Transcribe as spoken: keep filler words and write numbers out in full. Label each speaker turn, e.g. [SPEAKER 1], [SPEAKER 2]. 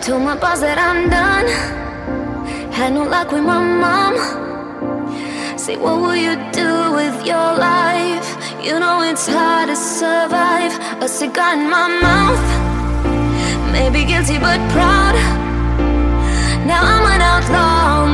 [SPEAKER 1] Told my boss that I'm done. Had no luck with my mom. Say, what will you do with your life? You know it's hard to survive. A cigar in my mouth, maybe guilty but proud. Now I'm an outlaw.